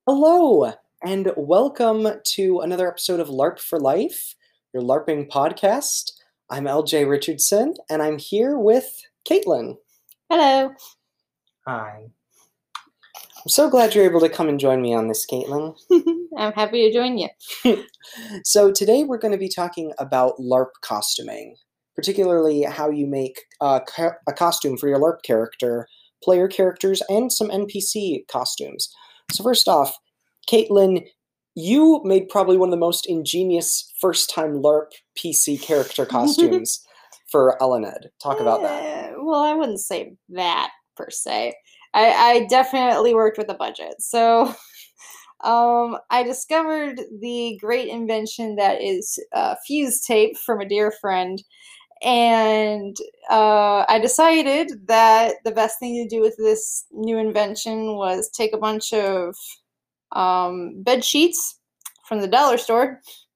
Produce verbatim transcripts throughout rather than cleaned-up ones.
Hello, and welcome to another episode of LARP for Life, your LARPing podcast. I'm L J Richardson, and I'm here with Caitlin. Hello. Hi. I'm so glad you're able to come and join me on this, Caitlin. I'm happy to join you. So today we're going to be talking about LARP costuming, particularly how you make uh, ca- a costume for your LARP character, player characters, and some N P C costumes. So first off, Caitlin, you made probably one of the most ingenious first-time LARP P C character costumes for Elened. Talk about that. Eh, well, I wouldn't say that per se. I, I definitely worked with a budget. So um, I discovered the great invention that is uh, fuse tape from a dear friend. And uh, I decided that the best thing to do with this new invention was take a bunch of um, bed sheets from the dollar store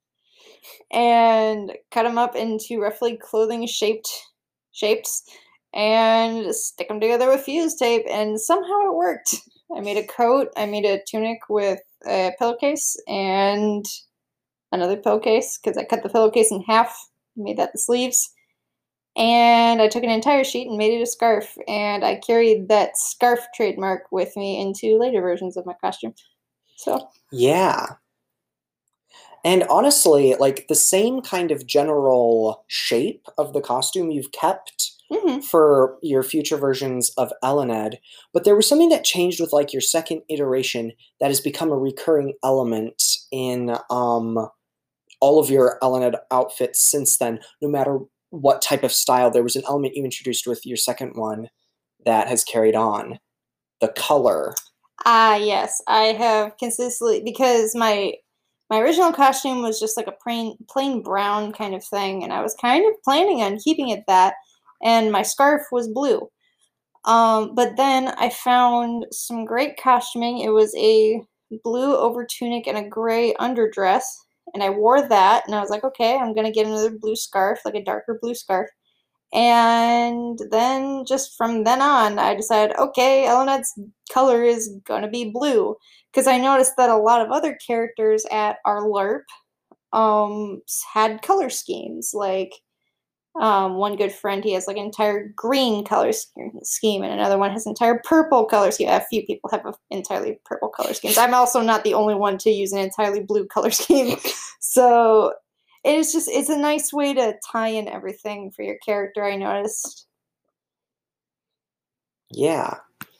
and cut them up into roughly clothing shaped shapes and stick them together with fuse tape, and somehow it worked. I made a coat, I made a tunic with a pillowcase and another pillowcase because I cut the pillowcase in half, made that the sleeves, and I took an entire sheet and made it a scarf, and I carried that scarf trademark with me into later versions of my costume. So Yeah. And honestly, like the same kind of general shape of the costume you've kept mm-hmm. for your future versions of Elened, but there was something that changed with like your second iteration that has become a recurring element in um, all of your Elened outfits since then, no matter what type of style. There was an element you introduced with your second one that has carried on. The color. Ah, yes, I have consistently, because my my original costume was just like a plain plain brown kind of thing, and I was kind of planning on keeping it that, and my scarf was blue. Um, but then I found some great costuming. It was a blue over tunic and a gray underdress, and I wore that, and I was like, okay, I'm gonna get another blue scarf, like a darker blue scarf. And then just from then on, I decided, okay, Elened's color is gonna be blue. Because I noticed that a lot of other characters at our LARP um, had color schemes. Like um, one good friend, he has like an entire green color scheme, and another one has an entire purple color scheme. A few people have an entirely purple color schemes. I'm also not the only one to use an entirely blue color scheme. So it's just, it's a nice way to tie in everything for your character, I noticed. Yeah.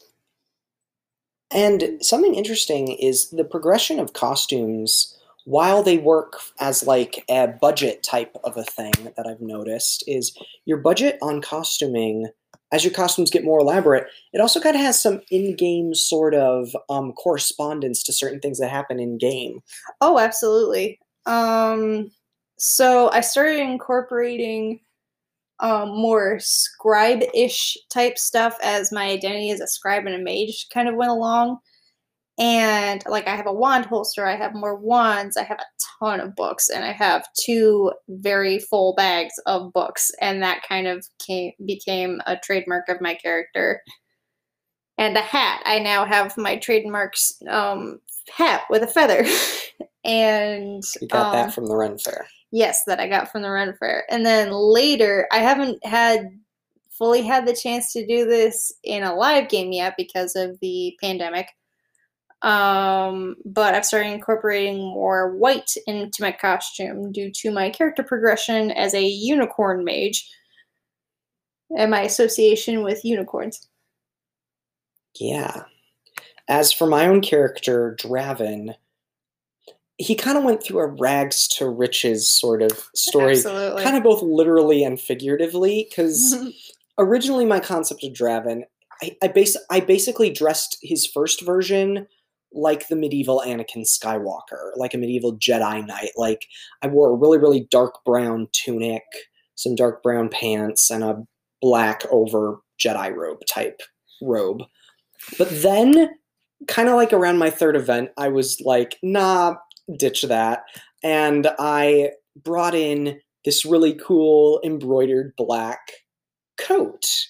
And something interesting is the progression of costumes, while they work as like a budget type of a thing that I've noticed, is your budget on costuming, as your costumes get more elaborate, it also kind of has some in-game sort of um, correspondence to certain things that happen in-game. Oh, absolutely. Um, so I started incorporating um, more scribe-ish type stuff as my identity as a scribe and a mage kind of went along. And like I have a wand holster, I have more wands, I have a ton of books, and I have two very full bags of books, and that kind of came became a trademark of my character. And a hat. I now have my trademarks um, hat with a feather. And You got um, that from the Ren Fair. Yes, that I got from the Ren Fair. And then later, I haven't had fully had the chance to do this in a live game yet because of the pandemic. Um, but I've started incorporating more white into my costume due to my character progression as a unicorn mage and my association with unicorns. Yeah. As for my own character, Draven, he kind of went through a rags to riches sort of story, Absolutely. kind of both literally and figuratively, because originally my concept of Draven, I, I, bas- I basically dressed his first version like the medieval Anakin Skywalker, like a medieval Jedi Knight. Like, I wore a really, really dark brown tunic, some dark brown pants, and a black over Jedi robe type robe. But then, kind of like around my third event, I was like, nah, ditch that. And I brought in this really cool embroidered black coat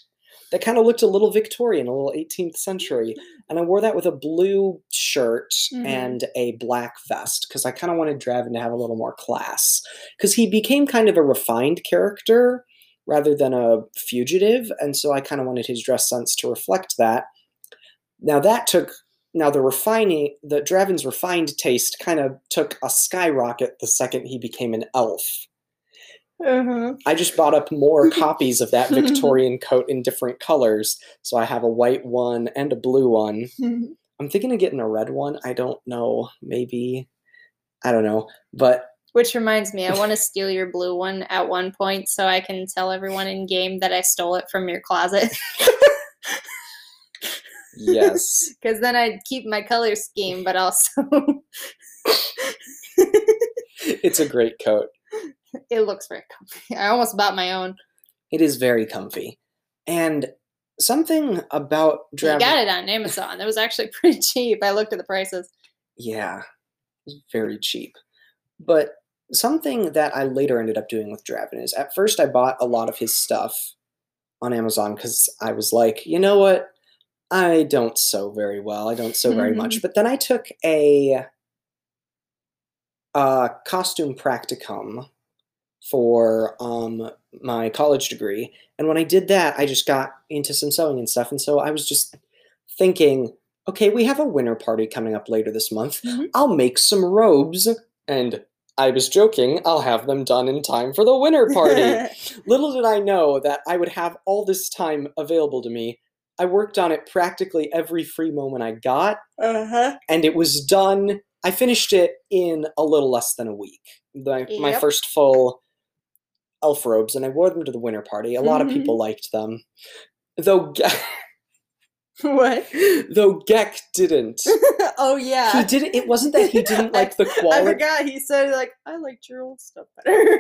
that kind of looked a little Victorian, a little eighteenth century. And I wore that with a blue shirt Mhm. and a black vest because I kind of wanted Draven to have a little more class. Because he became kind of a refined character rather than a fugitive, and so I kind of wanted his dress sense to reflect that. Now that took, now the refining, the Draven's refined taste kind of took a skyrocket the second he became an elf. Uh-huh. I just bought up more copies of that Victorian coat in different colors, so I have a white one and a blue one. I'm thinking of getting a red one. I don't know. Maybe. I don't know. But Which reminds me, I want to steal your blue one at one point so I can tell everyone in game that I stole it from your closet. yes. Because then I'd keep my color scheme, but also It's a great coat. it looks very comfy. I almost bought my own. It is very comfy. And something about You Draven. got it on Amazon. It was actually pretty cheap. I looked at the prices. Yeah. It's very cheap. But something that I later ended up doing with Draven is at first I bought a lot of his stuff on Amazon because I was like, you know what? I don't sew very well. I don't sew very much. But then I took a, a costume practicum for um, my college degree. And when I did that, I just got into some sewing and stuff. And so I was just thinking, okay, we have a winter party coming up later this month. Mm-hmm. I'll make some robes. And I was joking, I'll have them done in time for the winter party. Little did I know that I would have all this time available to me. I worked on it practically every free moment I got. Uh-huh. And it was done. I finished it in a little less than a week. My, Yep. my first full elf robes, and I wore them to the winter party. A lot of Mm-hmm. people liked them. Though Ge- What? though Gek didn't. Oh, yeah. He didn't. It wasn't that he didn't like the I quality. forgot. He said, like, I liked your old stuff better.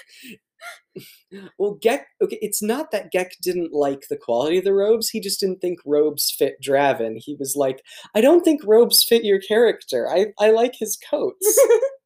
Well, Gek. Okay, it's not that Gek didn't like the quality of the robes. He just didn't think robes fit Draven. He was like, I don't think robes fit your character. I I like his coats.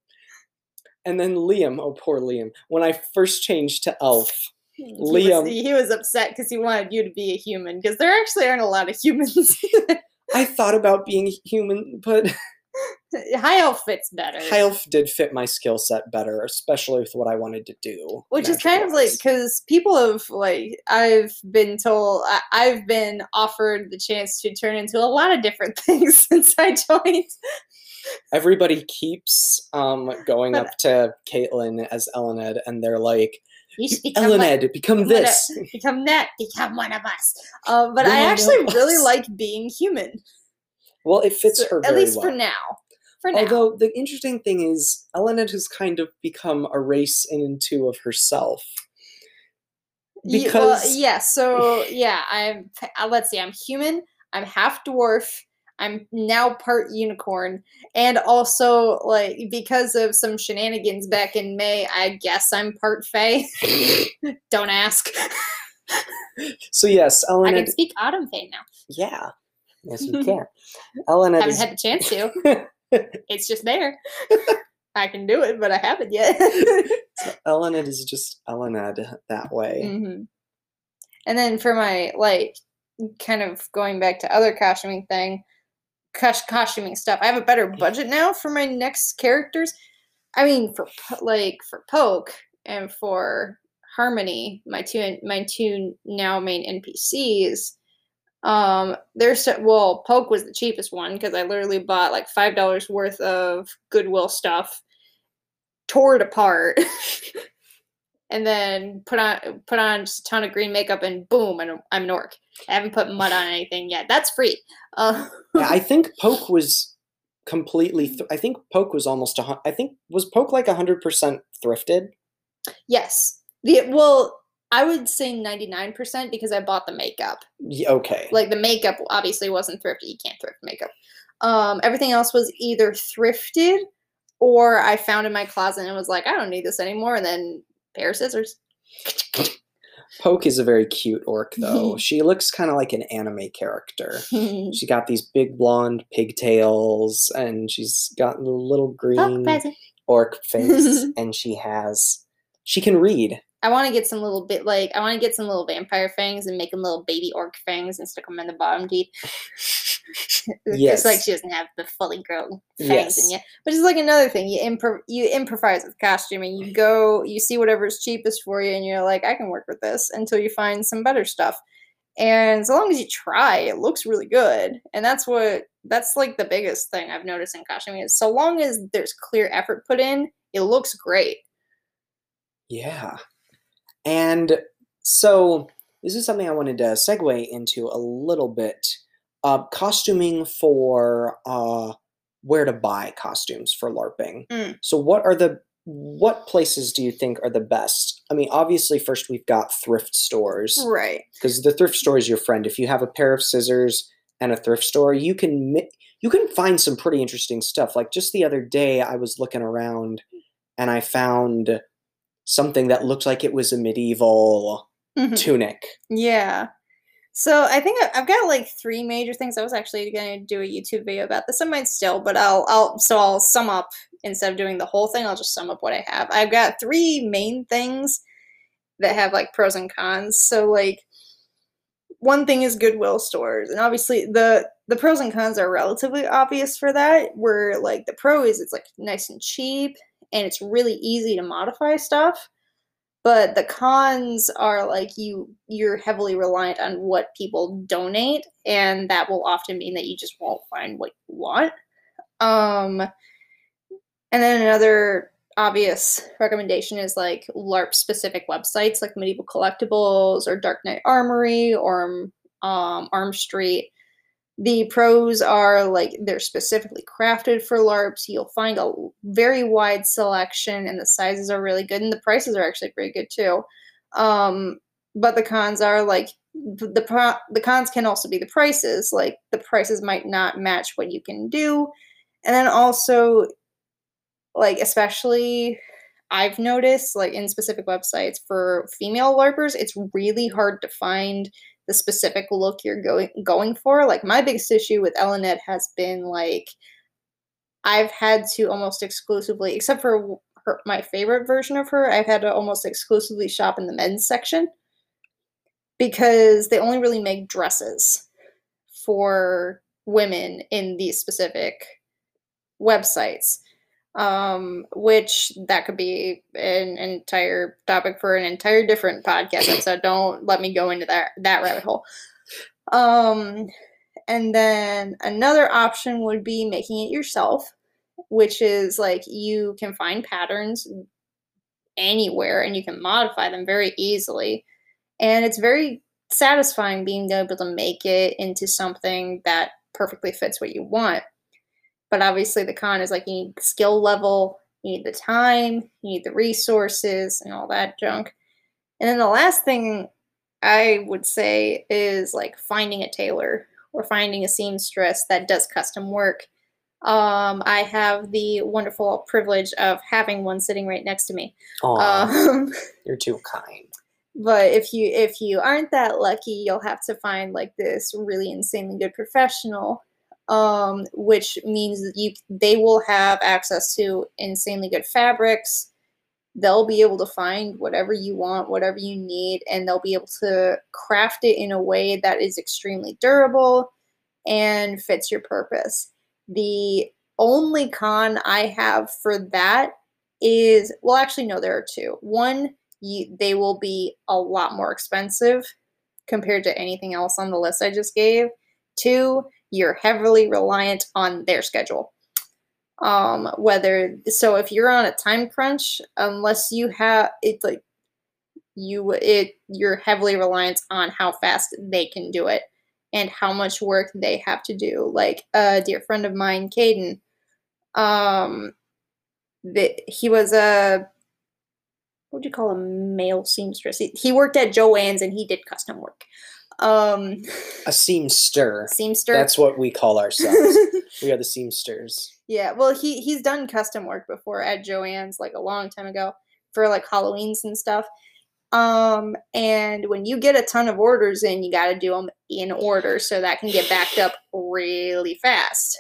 And then Liam. Oh, poor Liam. When I first changed to elf, He Liam. was, he was upset because he wanted you to be a human, because there actually aren't a lot of humans. I thought about being human, but High elf fits better. High elf did fit my skill set better, especially with what I wanted to do. Which is kind of like, magic-wise. because people have, like, I've been told, I, I've been offered the chance to turn into a lot of different things since I joined. Everybody keeps um, going But- up to Caitlin as Elened, and they're like, You should become one- Elened, become become one this. of- become that, become one of us. Uh, but One I of actually really us. like being human. Well, it fits So- her at very least well. for now. For now. Although the interesting thing is, Elened has kind of become a race in and two of herself. Ye- Because well, yeah, so yeah, I'm. uh, Let's see, I'm human. I'm half dwarf. I'm now part unicorn, and also like because of some shenanigans back in May, I guess I'm part fae. Don't ask. so yes, I Elened. can speak autumn fae now. Yeah, yes, you can. Elened Haven't is. had the chance to. It's just there. I can do it, but I haven't yet. Elened is just Elened that way. hmm And then for my like, kind of going back to other costuming thing, cos- costuming stuff. I have a better budget now for my next characters. I mean, for Po- like for Poke and for Harmony, my two my two now main N P Cs. Um, there's well, Poke was the cheapest one because I literally bought like five dollars worth of Goodwill stuff, tore it apart. And then put on put on just a ton of green makeup, and boom, and I'm an orc. I haven't put mud on anything yet. That's free. Uh, Yeah, I think Poke was completely. Th- I think Poke was almost a. hun- I think was Poke like a hundred percent thrifted. yes. The well, I would say ninety-nine percent because I bought the makeup. Yeah, okay. Like the makeup obviously wasn't thrifted. You can't thrift makeup. Um, everything else was either thrifted or I found in my closet and was like, I don't need this anymore, and then pair of scissors. Poke is a very cute orc, though. She looks kind of like an anime character. She got these big blonde pigtails, and she's got a little Poke green present. orc face, and she has. She can read. I want to get some little bit like I want to get some little vampire fangs and make them little baby orc fangs and stick them in the bottom teeth. Yes. It's like she doesn't have the fully grown fangs Yes. in yet. Which is like another thing. You improv you improvise with costuming. You go you see whatever's cheapest for you and you're like, I can work with this until you find some better stuff. And so long as you try, it looks really good. And that's what that's like the biggest thing I've noticed in costuming is so long as there's clear effort put in, it looks great. Yeah. And so this is something I wanted to segue into a little bit. Uh, costuming for uh, where to buy costumes for LARPing. Mm. So what are the what places do you think are the best? I mean, obviously, first we've got thrift stores. Right. Because the thrift store is your friend. If you have a pair of scissors and a thrift store, you can you can find some pretty interesting stuff. Like just the other day, I was looking around and I found something that looked like it was a medieval Mhm. tunic. Yeah. So I think I- I've got like three major things. I was actually going to do a YouTube video about this. I might still, but I'll I'll so I'll sum up instead of doing the whole thing. I'll just sum up what I have. I've got three main things that have like pros and cons. So like one thing is Goodwill stores, and obviously the the pros and cons are relatively obvious for that. Where like the pro is it's like nice and cheap, and it's really easy to modify stuff. But the cons are like you you're heavily reliant on what people donate, and that will often mean that you just won't find what you want. Um, and then another obvious recommendation is like LARP specific websites like Medieval Collectibles or Dark Knight Armory or um, Arm Street. The pros are like they're specifically crafted for LARPs. You'll find a very wide selection, and the sizes are really good, and the prices are actually pretty good too. Um, but the cons are like the pro- the cons can also be the prices. Like the prices might not match what you can do, and then also like especially I've noticed like in specific websites for female LARPers, it's really hard to find the specific look you're going going for. Like my biggest issue with Elenet has been like I've had to almost exclusively, except for her, my favorite version of her, I've had to almost exclusively shop in the men's section because they only really make dresses for women in these specific websites. Um, which that could be an entire topic for an entire different podcast episode. Don't let me go into that that rabbit hole. Um, and then another option would be making it yourself, which is like you can find patterns anywhere and you can modify them very easily, and it's very satisfying being able to make it into something that perfectly fits what you want. But obviously the con is like you need the skill level, you need the time, you need the resources, and all that junk. And then the last thing I would say is like finding a tailor or finding a seamstress that does custom work. Um, I have the wonderful privilege of having one sitting right next to me. Aw, Um, you're too kind. But if you if you aren't that lucky, you'll have to find like this really insanely good professional. Um, which means that you they will have access to insanely good fabrics. They'll be able to find whatever you want, whatever you need, and they'll be able to craft it in a way that is extremely durable and fits your purpose. The only con I have for that is, well, actually, no, there are two. One, you, they will be a lot more expensive compared to anything else on the list I just gave. Two, you're heavily reliant on their schedule. Um, whether so, if you're on a time crunch, unless you have it's like you it you're heavily reliant on how fast they can do it and how much work they have to do. Like a dear friend of mine, Caden, um, the, he was a what do you call a male seamstress? He, he worked at Joann's and he did custom work. Um, a seamster. Seamster. That's what we call ourselves. We are the seamsters. Yeah, well, he he's done custom work before at Joann's like a long time ago for like Halloweens and stuff. Um, and when you get a ton of orders in, you got to do them in order so that can get backed up really fast.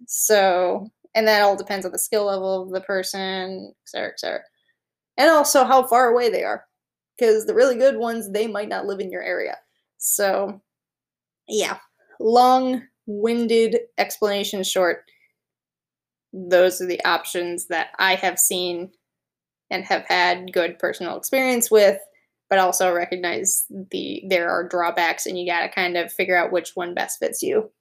So, and that all depends on the skill level of the person, et cetera, et cetera. And also how far away they are. because the really good ones, they might not live in your area. So, yeah, long-winded explanation short. Those are the options that I have seen and have had good personal experience with, but also recognize the there are drawbacks, and you got to kind of figure out which one best fits you.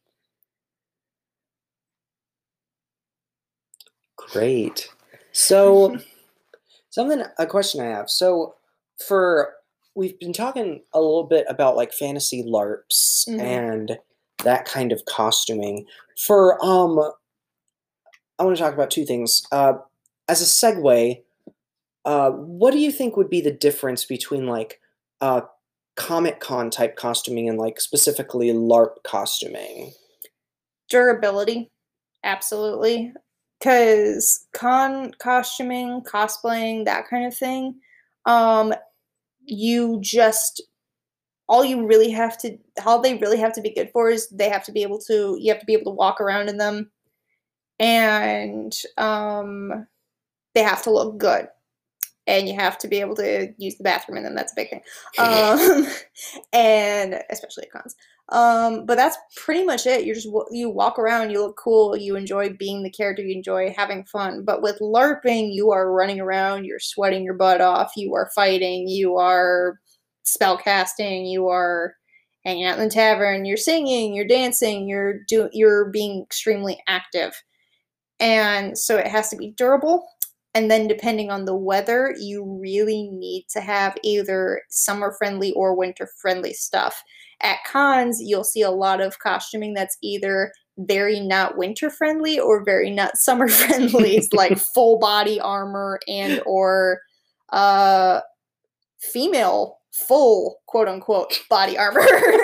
Great. So, something, a question I have. So, for, we've been talking a little bit about like fantasy LARPs Mhm. and that kind of costuming. For, um, I want to talk about two things. Uh, as a segue, uh, what do you think would be the difference between like uh, Comic-Con type costuming and like specifically LARP costuming? Durability, absolutely. Because con costuming, cosplaying, that kind of thing, um, you just all you really have to all they really have to be good for is they have to be able to you have to be able to walk around in them, and um, they have to look good, and you have to be able to use the bathroom in them. That's a big thing, um, and especially at cons. Um, but that's pretty much it. You just you walk around, you look cool, you enjoy being the character, you enjoy having fun. But with LARPing, you are running around, you're sweating your butt off, you are fighting, you are spell casting, you are hanging out in the tavern, you're singing, you're dancing, you're do you're being extremely active. And so it has to be durable. And then depending on the weather, you really need to have either summer friendly or winter friendly stuff. At cons, you'll see a lot of costuming that's either very not winter friendly or very not summer friendly. It's like full body armor and or uh, female full quote unquote body armor.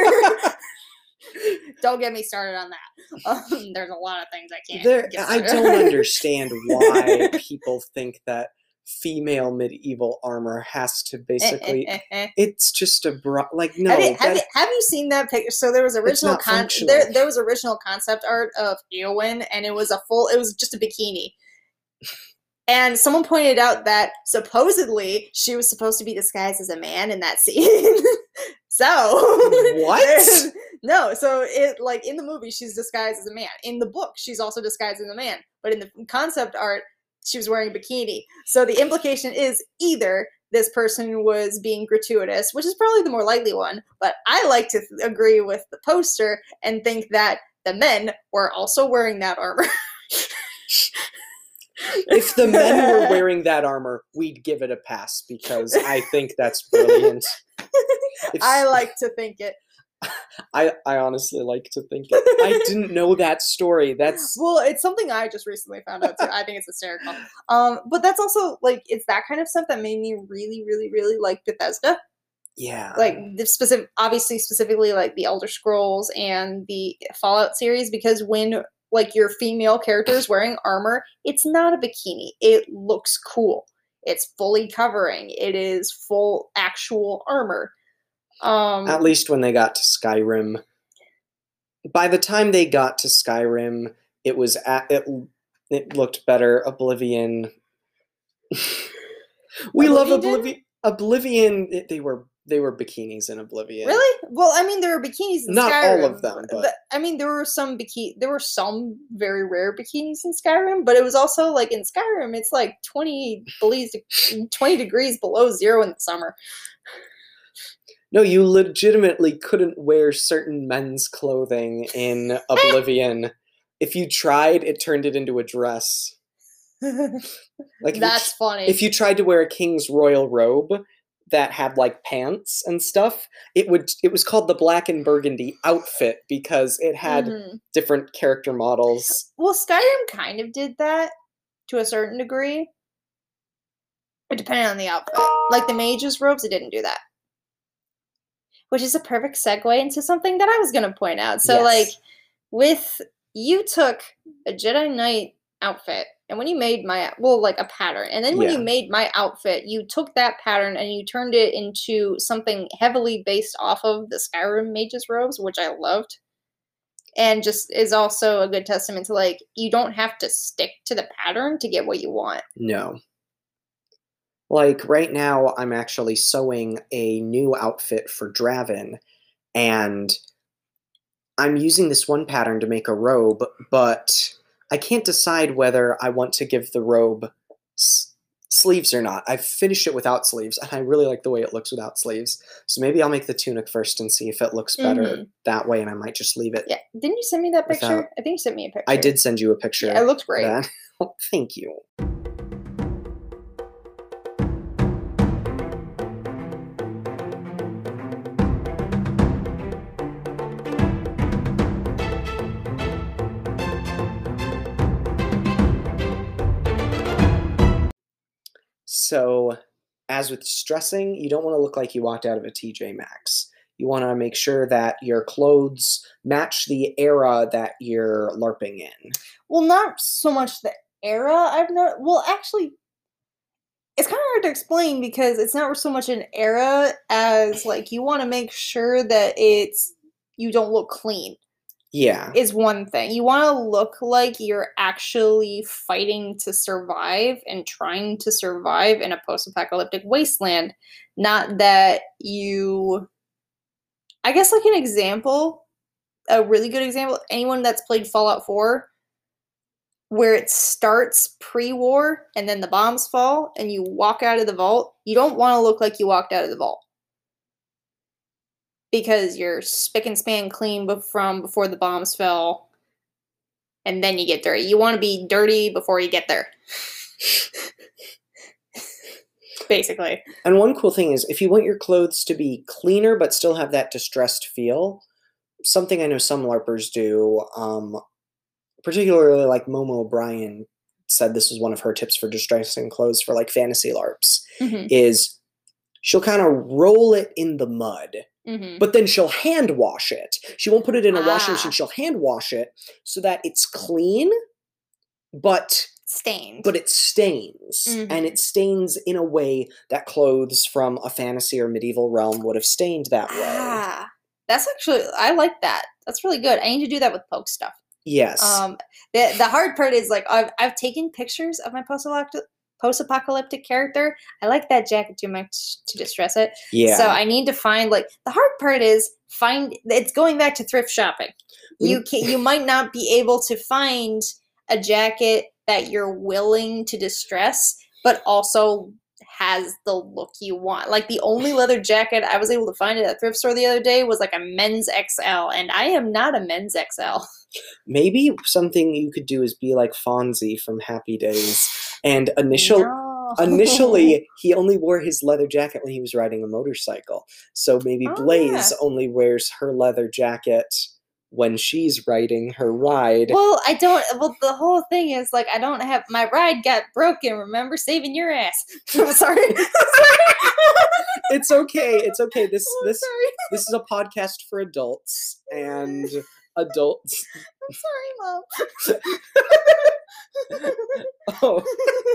Don't get me started on that. Um, there's a lot of things I can't. There, get I started don't on. understand why people think that female medieval armor has to basically. Eh, eh, eh, eh. It's just a bra. Like no, Have you, have, that, you, have you seen that picture? So there was it's original not con functional. there there was original concept art of Eowyn, and it was a full it was just a bikini. And someone pointed out that supposedly she was supposed to be disguised as a man in that scene. So What? No, so it like in the movie she's disguised as a man. In the book she's also disguised as a man, but in the concept art she was wearing a bikini. So the implication is either this person was being gratuitous, which is probably the more likely one, but I like to th- agree with the poster and think that the men were also wearing that armor. If the men were wearing that armor, we'd give it a pass because I think that's brilliant. If, I like to think it. I, I honestly like to think it. I didn't know that story. That's Well, it's something I just recently found out too. I think it's hysterical. Um, but that's also like it's that kind of stuff that made me really, really, really like Bethesda. yeah. Like the specific, obviously specifically like the Elder Scrolls and the Fallout series, because when like your female character is wearing armor, it's not a bikini. It looks cool. It's fully covering. It is full actual armor. Um, At least when they got to Skyrim. By the time they got to Skyrim, it was at, it it looked better. Oblivion. we Oblivion love didn't? Oblivion. Oblivion. It, they were they were bikinis in Oblivion. Really? Well, I mean, there were bikinis in Not Skyrim. all of them, but The- I mean, there were some bikini. There were some very rare bikinis in Skyrim, but it was also like in Skyrim, it's like twenty below, twenty degrees below zero in the summer. no, you legitimately couldn't wear certain men's clothing in Oblivion. If you tried, it turned it into a dress. Like if you That's tr- funny. If you tried to wear a king's royal robe that had like pants and stuff, it would it was called the black and burgundy outfit because it had Mhm. different character models. Well, Skyrim kind of did that to a certain degree. It depended on the outfit. Like the mage's robes, it didn't do that. Which is a perfect segue into something that I was going to point out. So, Yes. like, with you took a Jedi Knight outfit, and when you made my well, like a pattern, and then when Yeah. you made my outfit, you took that pattern and you turned it into something heavily based off of the Skyrim mage's robes, which I loved. And just is also a good testament to like you don't have to stick to the pattern to get what you want. No. Like, right now, I'm actually sewing a new outfit for Draven, and I'm using this one pattern to make a robe, but I can't decide whether I want to give the robe s- sleeves or not. I've finished it without sleeves, and I really like the way it looks without sleeves. So maybe I'll make the tunic first and see if it looks better Mhm. that way, and I might just leave it. Yeah. Didn't you send me that picture? Without- I think you sent me a picture. I did send you a picture. Yeah, it looked of great. that. Oh, thank you. So, as with stressing, you don't want to look like you walked out of a T J Maxx. You want to make sure that your clothes match the era that you're LARPing in. Well, not so much the era. I've no. Well, actually, it's kind of hard to explain because it's not so much an era as like you want to make sure that it's you don't look clean. Yeah. Is one thing. You want to look like you're actually fighting to survive and trying to survive in a post-apocalyptic wasteland, not that you I guess like an example, a really good example, anyone that's played Fallout four where it starts pre-war and then the bombs fall and you walk out of the vault, you don't want to look like you walked out of the vault. Because you're spick and span clean from before the bombs fell, and then you get dirty. You want to be dirty before you get there. Basically. And one cool thing is, if you want your clothes to be cleaner but still have that distressed feel, something I know some LARPers do, um, particularly like Momo O'Brien said this was one of her tips for distressing clothes for like fantasy LARPs, mm-hmm. is she'll kind of roll it in the mud. Mm-hmm. But then she'll hand wash it. She won't put it in a ah. washing machine. She'll hand wash it so that it's clean, but stained. But it stains, mm-hmm. and it stains in a way that clothes from a fantasy or medieval realm would have stained that way. Ah, that's actually I like that. That's really good. I need to do that with poke stuff. Yes. Um, the the hard part is like I've I've taken pictures of my post-apocalyptic. post-apocalyptic character. I like that jacket too much to distress it. Yeah. So I need to find like the hard part is find it's going back to thrift shopping. We, you can you might not be able to find a jacket that you're willing to distress, but also has the look you want. Like the only leather jacket I was able to find at a thrift store the other day was like a men's X L, and I am not a men's X L. Maybe something you could do is be like Fonzie from Happy Days. And initial, no. initially, he only wore his leather jacket when he was riding a motorcycle. So maybe oh, Blaze yeah. only wears her leather jacket when she's riding her ride. Well, I don't. Well, the whole thing is like I don't have my ride got broken. Remember saving your ass? I'm sorry. I'm sorry. It's okay. It's okay. This I'm this sorry. this is a podcast for adults and adults. I'm sorry, Mom. Oh.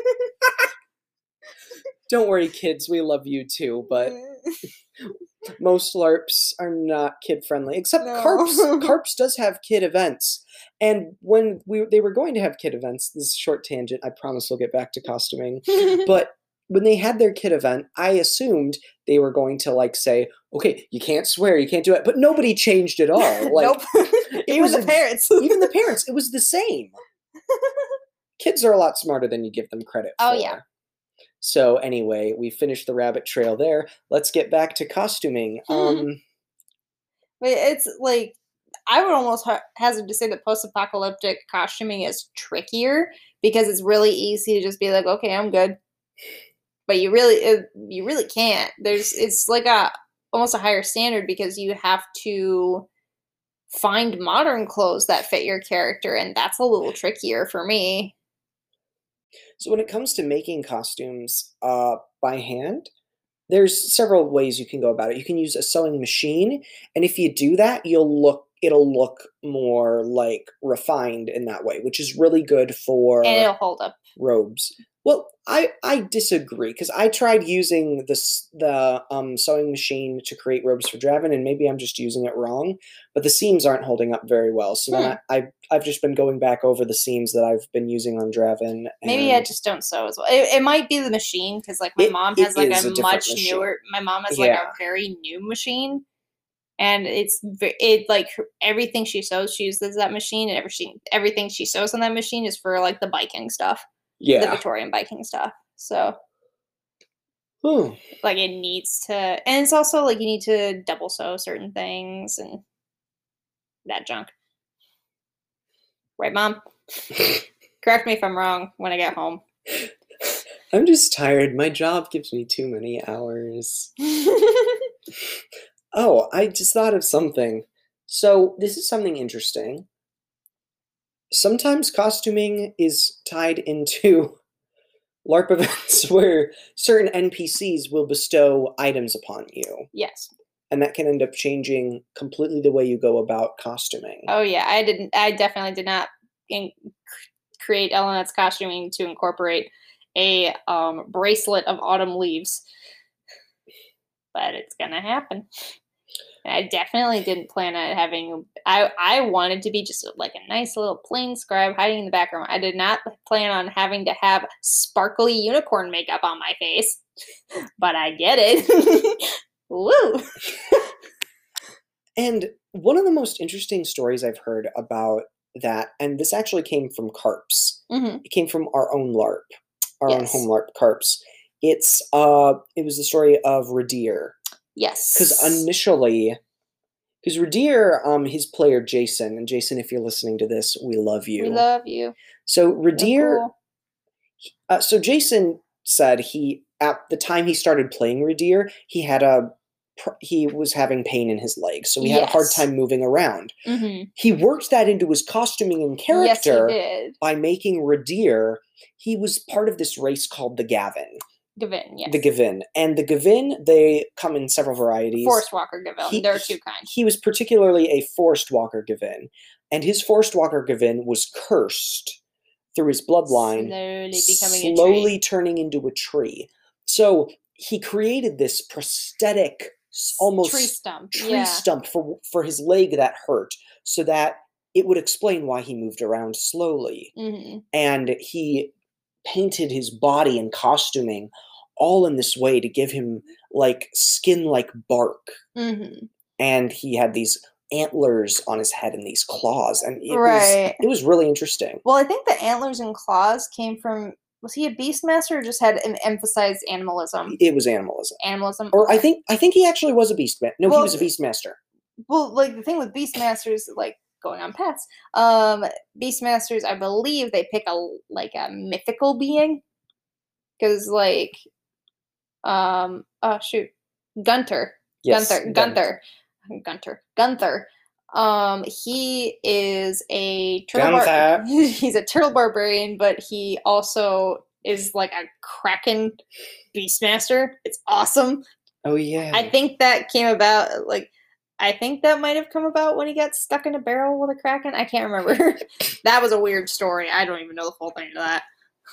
Don't worry, kids. We love you too, but most LARPs are not kid-friendly. Except no. Carps. Carps does have kid events. And when we they were going to have kid events, this is a short tangent, I promise we'll get back to costuming. But when they had their kid event, I assumed they were going to like say, okay, you can't swear, you can't do it. But nobody changed at all. Like, nope. Even the a, parents. even the parents. It was the same. Kids are a lot smarter than you give them credit for. Oh, yeah. So anyway, we finished the rabbit trail there. Let's get back to costuming. Um, but it's like, I would almost ha- hazard to say that post-apocalyptic costuming is trickier because it's really easy to just be like, okay, I'm good. But you really, it, you really can't. There's, it's like a almost a higher standard because you have to find modern clothes that fit your character, and that's a little trickier for me. So when it comes to making costumes uh, by hand, there's several ways you can go about it. You can use a sewing machine, and if you do that, you'll look it'll look more like refined in that way, which is really good for and it'll hold up robes. Well, I I disagree because I tried using this the um, sewing machine to create robes for Draven, and maybe I'm just using it wrong. But the seams aren't holding up very well. So Hmm. then I, I I've just been going back over the seams that I've been using on Draven. Maybe I and just don't sew as well. It, it might be the machine because like my It- mom it has like is a, a different much machine. newer. My mom has like Yeah. a very new machine, and it's ve- it like her- everything she sews she uses that machine, and everything everything she sews on that machine is for like the biking stuff, the yeah. Victorian biking stuff. So Hmm. like it needs to, and it's also like you need to double sew certain things and that junk. Right, Mom? Correct me if I'm wrong when I get home. I'm just tired. My job gives me too many hours. Oh, I just thought of something. So this is something interesting. Sometimes costuming is tied into LARP events where certain N P Cs will bestow items upon you, Yes. and that can end up changing completely the way you go about costuming. Oh yeah, I didn't. I definitely did not in- create Elenet's costuming to incorporate a um, bracelet of autumn leaves, but it's gonna happen. I definitely didn't plan on having. I I wanted to be just like a nice little plain scribe hiding in the background. I did not plan on having to have sparkly unicorn makeup on my face, but I get it. Woo! And one of the most interesting stories I've heard about that, and this actually came from Carps. Mm-hmm. It came from our own LARP, our Yes. own home LARP, Carps. It's uh, it was the story of Radir. Yes. Because initially, because Radir, um, his player Jason, and Jason, if you're listening to this, we love you. We love you. So You're Radir, cool. uh, so Jason said he at the time he started playing Radir, he had a pr- he was having pain in his legs, so he had a hard Yes. time moving around. Mm-hmm. He worked that into his costuming and character Yes, he did. by making Radir. He was part of this race called the Gavin. Gavin, yes. The Gavin. And the Gavin, they come in several varieties. Forest Walker Gavin. He- There are two kinds. He was particularly a Forest Walker Gavin. And his Forest Walker Gavin was cursed through his bloodline, Slowly becoming slowly a tree. turning into a tree. So he created this prosthetic, almost tree stump. tree Yeah. stump for, for his leg that hurt, so that it would explain why he moved around slowly. Mm-hmm. And he painted his body and costuming all in this way to give him like skin like bark. Mm-hmm. And he had these antlers on his head and these claws, and it Right. was it was really interesting. Well, I think the antlers and claws came from. Was he a Beastmaster or just had an emphasized animalism? It was animalism. Animalism. Or I think I think he actually was a beast man. No, Well, he was a beastmaster. Well, like the thing with Beastmasters, like going on pets, um, Beastmasters, I believe they pick a like a mythical being, because like, um, oh shoot, Gunter, Yes, Gunther, Gunther, Gunther, Gunther. Um, he is a turtle. Bar- Gunther. he's a turtle barbarian, but he also is like a kraken Beastmaster. It's awesome. Oh yeah. I think that came about like. I think that might have come about when he got stuck in a barrel with a kraken. I can't remember. That was a weird story. I don't even know the full thing to that.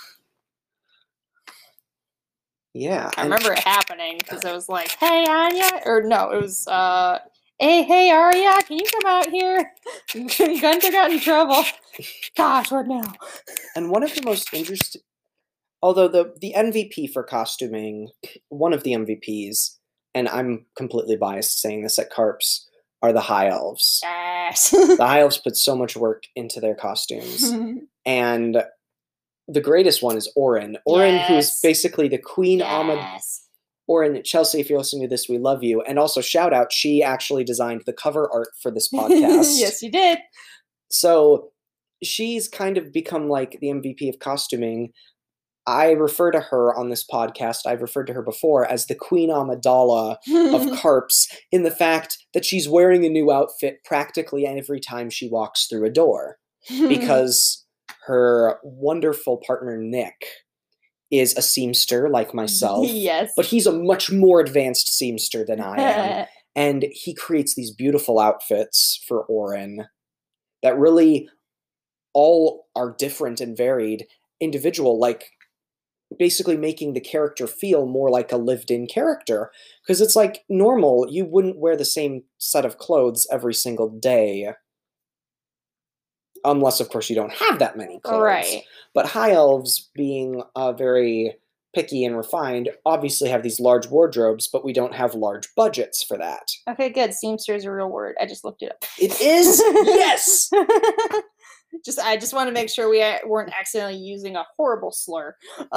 Yeah. I and- remember it happening because it was like, "Hey Anya," or no, it was, uh, "Hey, hey Arya, can you come out here?" Gunther got in trouble. Gosh, what now? And one of the most interesting, although the the M V P for costuming, one of the M V Ps, and I'm completely biased saying this at Carps, are the High Elves. Yes. The High Elves put so much work into their costumes. And the greatest one is Orin. Orin, who's Yes. basically the Queen Amid. Yes. Orin, Chelsea, if you're listening to this, we love you. And also, shout out, she actually designed the cover art for this podcast. Yes, you did. So she's kind of become like the M V P of costuming. I refer to her on this podcast, I've referred to her before as the Queen Amidala of Carps, in the fact that she's wearing a new outfit practically every time she walks through a door. Because her wonderful partner, Nick, is a seamster like myself. Yes. But he's a much more advanced seamster than I am. And he creates these beautiful outfits for Orin that really all are different and varied, individual. Like, basically making the character feel more like a lived-in character. Because it's like normal, you wouldn't wear the same set of clothes every single day. Unless, of course, you don't have that many clothes. Right. But high elves, being uh, very picky and refined, obviously have these large wardrobes, but we don't have large budgets for that. Okay, good. Seamster is a real word. I just looked it up. It is? Yes! Just, I just want to make sure we weren't accidentally using a horrible slur.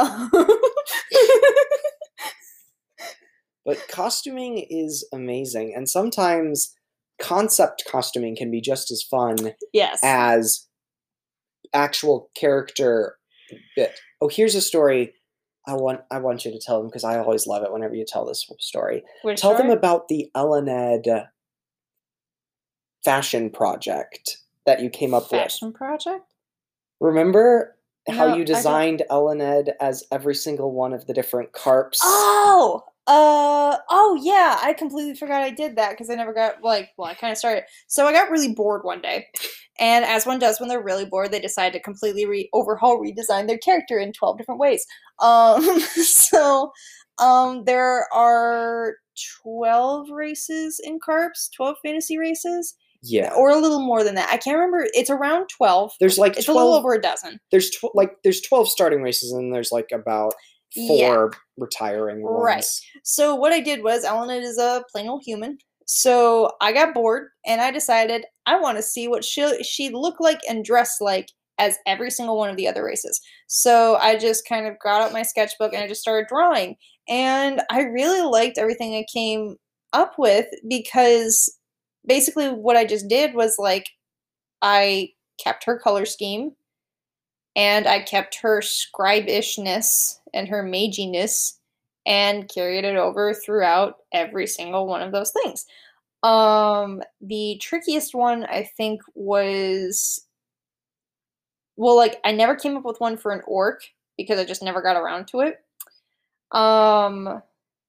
But costuming is amazing, and sometimes concept costuming can be just as fun yes. as actual character bit. Oh, here's a story I want I want you to tell them, because I always love it whenever you tell this story. Which tell story? them about the Elened fashion project that you came up fashion with. Fashion project? Remember how no, you designed Elened as every single one of the different carps? Oh! Uh, oh yeah, I completely forgot I did that because I never got, like, well, I kind of started. So I got really bored one day, and as one does when they're really bored, they decide to completely re- overhaul, redesign their character in twelve different ways. Um, so, um, there are twelve races in carps, twelve fantasy races. Yeah. Or a little more than that. I can't remember. It's around twelve. There's like It's twelve, a little over a dozen. There's tw- like there's twelve starting races, and there's like about four yeah. retiring ones. Right. So what I did was, Elened is a plain old human. So I got bored, and I decided I want to see what she she'd look like and dress like as every single one of the other races. So I just kind of got out my sketchbook and I just started drawing. And I really liked everything I came up with, because basically what I just did was, like, I kept her color scheme, and I kept her scribe-ishness and her maginess, and carried it over throughout every single one of those things. Um, the trickiest one, I think, was, well, like, I never came up with one for an orc, because I just never got around to it. Um,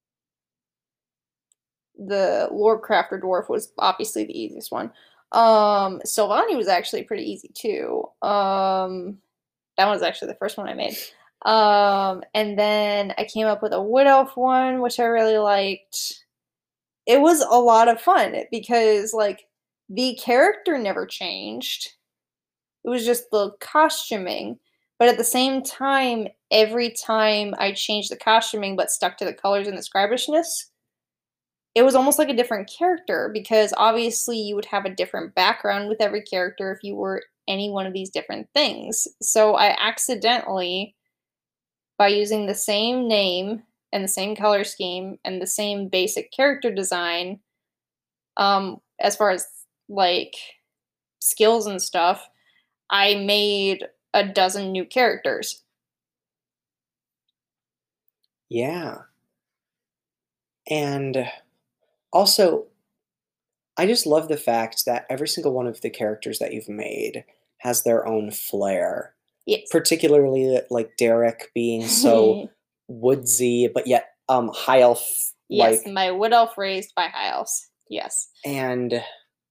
the Lordcrafter dwarf was obviously the easiest one. Um, Sylvani was actually pretty easy, too. Um... That was actually the first one I made. Um, and then I came up with a Wood Elf one, which I really liked. It was a lot of fun, because, like, the character never changed. It was just the costuming. But at the same time, every time I changed the costuming but stuck to the colors and the scribishness, it was almost like a different character, because obviously you would have a different background with every character if you were any one of these different things. So I accidentally, by using the same name and the same color scheme and the same basic character design, um, as far as, like, skills and stuff, I made a dozen new characters. Yeah. And also, I just love the fact that every single one of the characters that you've made has their own flair. Yes. Particularly, like, Derek being so woodsy, but yet um high elf. Yes, like, my wood elf raised by high elves. Yes. And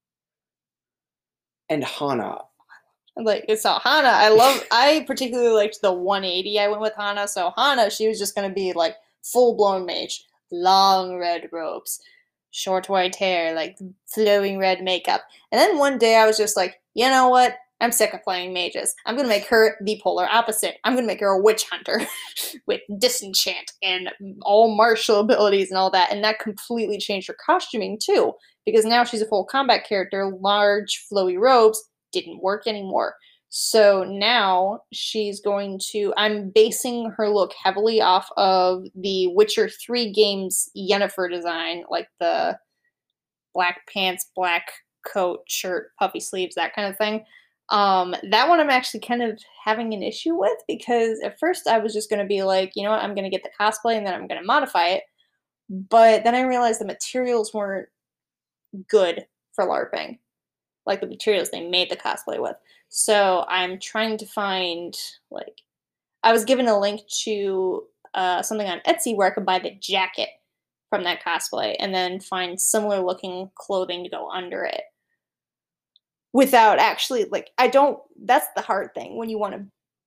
and Hana. Like, so Hana, I love, I particularly liked the one eighty I went with Hana. So Hana, she was just going to be, like, full-blown mage. Long red robes. Short white hair, like, flowing red makeup. And then one day I was just like, you know what? I'm sick of playing mages. I'm going to make her the polar opposite. I'm going to make her a witch hunter with disenchant and all martial abilities and all that. And that completely changed her costuming, too. Because now she's a full combat character. Large, flowy robes didn't work anymore. So now she's going to... I'm basing her look heavily off of the Witcher three game's Yennefer design. Like the black pants, black coat, shirt, puffy sleeves, that kind of thing. Um, that one I'm actually kind of having an issue with, because at first I was just going to be like, you know what, I'm going to get the cosplay and then I'm going to modify it. But then I realized the materials weren't good for LARPing. Like the materials they made the cosplay with. So I'm trying to find, like, I was given a link to uh, something on Etsy where I could buy the jacket from that cosplay and then find similar looking clothing to go under it. Without actually, like, I don't, that's the hard thing when you want to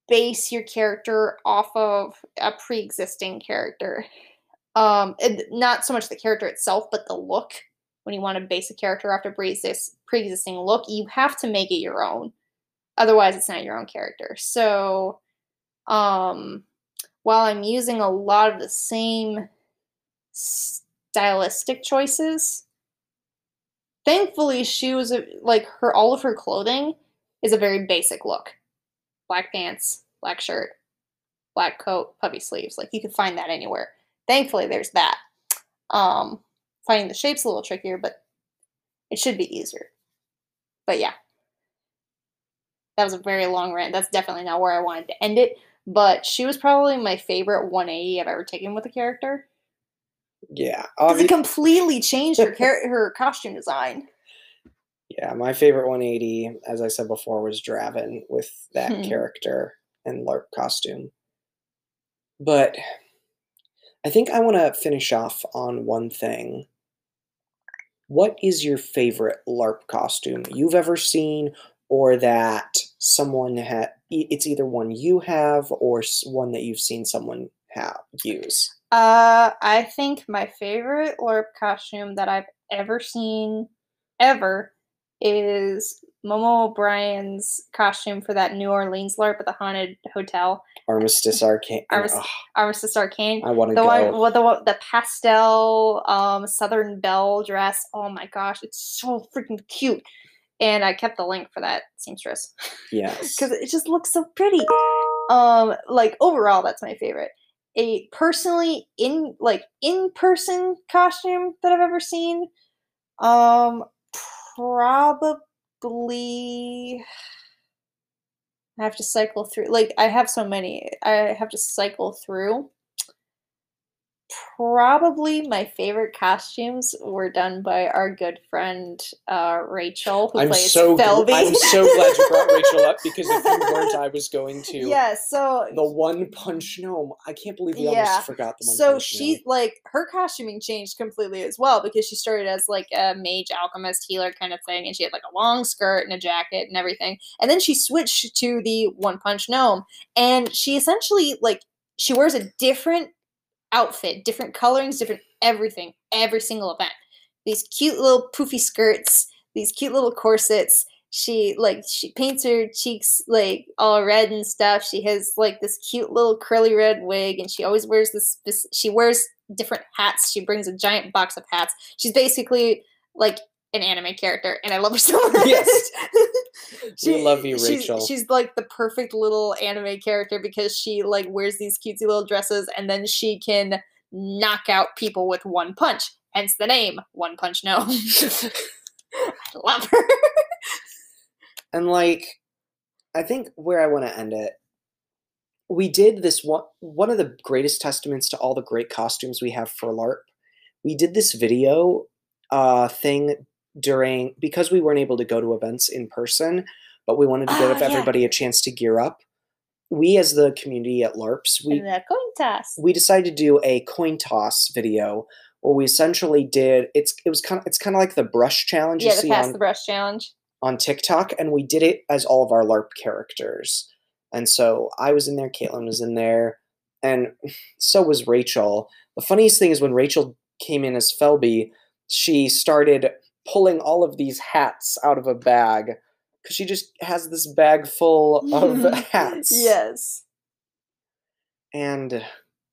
base your character off of a pre-existing character. Um, and not so much the character itself, but the look. When you want to base a character off a pre-existing look, you have to make it your own. Otherwise, it's not your own character. So, um, while I'm using a lot of the same stylistic choices, thankfully, she was a, like her all of her clothing is a very basic look: black pants, black shirt, black coat, puffy sleeves. Like you can find that anywhere. Thankfully, there's that. Um, finding the shape's a little trickier, but it should be easier. But yeah, that was a very long rant. That's definitely not where I wanted to end it. But she was probably my favorite one eighty I've ever taken with a character. Yeah, because it completely changed her char- her costume design. Yeah, my favorite one eighty, as I said before, was Draven with that Hmm. character and LARP costume. But I think I want to finish off on one thing. What is your favorite LARP costume you've ever seen, or that someone had? It's either one you have or s- one that you've seen someone have use. Uh, I think my favorite LARP costume that I've ever seen, ever, is Momo O'Brien's costume for that New Orleans LARP at the haunted hotel. Armistice Arcane. Armis- Ugh, Armistice Arcane. I want to The go. one with the one- the pastel um Southern Belle dress. Oh my gosh, it's so freaking cute. And I kept the link for that seamstress Yes. because it just looks so pretty. Um, like overall, that's my favorite. A personally in like in person costume that I've ever seen. Um, probably. I have to cycle through. Like I have so many. I have to cycle through. Probably my favorite costumes were done by our good friend uh, Rachel, who I'm plays so gl- Felby. I'm so glad you brought Rachel up, because if you weren't, I was going to. Yeah, so The One Punch Gnome. I can't believe we Yeah. almost forgot the One so Punch she Gnome. like her costuming changed completely as well, because she started as like a mage alchemist healer kind of thing, and she had like a long skirt and a jacket and everything, and then she switched to the One Punch Gnome, and she essentially like she wears a different outfit, different colorings, different everything, every single event. These cute little poofy skirts, these cute little corsets. She like she paints her cheeks like all red and stuff. She has like this cute little curly red wig, and she always wears this. this she wears different hats. She brings a giant box of hats. She's basically like an anime character, and I love her so much. Yes. We love you, she's- Rachel. She's like the perfect little anime character because she like wears these cutesy little dresses, and then she can knock out people with one punch. Hence the name, One Punch Gnome. I love her. And like, I think where I want to end it, we did this one one of the greatest testaments to all the great costumes we have for LARP. We did this video uh, thing during, because we weren't able to go to events in person, but we wanted to Oh, give yeah. everybody a chance to gear up. We, as the community at LARPs, we And the coin toss. we decided to do a coin toss video where we essentially did it's it was kind of it's kind of like the brush challenge Yeah, you the see pass on the brush challenge. on TikTok, and we did it as all of our LARP characters. And so I was in there, Caitlin was in there, and so was Rachel. The funniest thing is when Rachel came in as Felby, she started pulling all of these hats out of a bag, because she just has this bag full of hats. Yes. And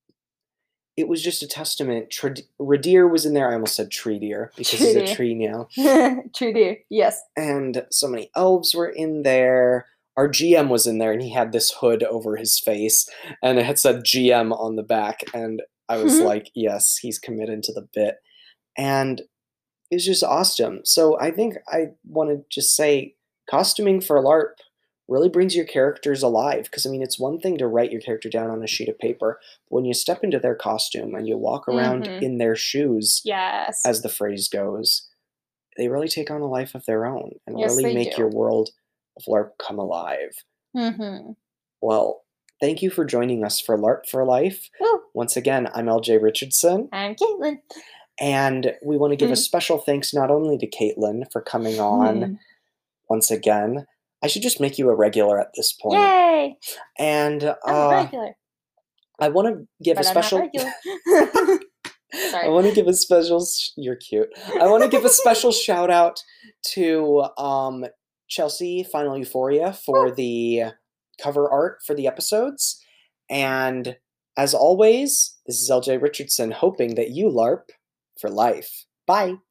it was just a testament. Trad- Radir was in there. I almost said tree deer because he's a Tree tree now. True dear. Yes. And so many elves were in there. Our G M was in there, and he had this hood over his face, and it had said G M on the back. And I was Mhm. like, yes, he's committed to the bit. And it was just awesome. So I think I want to just say costuming for LARP really brings your characters alive. Because, I mean, it's one thing to write your character down on a sheet of paper, but when you step into their costume and you walk around Mhm. in their shoes, Yes. as the phrase goes, they really take on a life of their own and Yes, really they make do. your world of LARP come alive. Mm-hmm. Well, thank you for joining us for LARP for Life. Woo. Once again, I'm L J Richardson, I'm Caitlin. and we want to give a Mhm. special thanks not only to Caitlin for coming on Mhm. once again, I should just make you a regular at this point. Yay! And I'm a uh, regular. I want to give But a I'm not special. regular. I Sorry. want to give a special. sh- You're cute. I want to give a special shout out to um, Chelsea Final Euphoria for the cover art for the episodes. And as always, this is L J Richardson hoping that you LARP for life. Bye.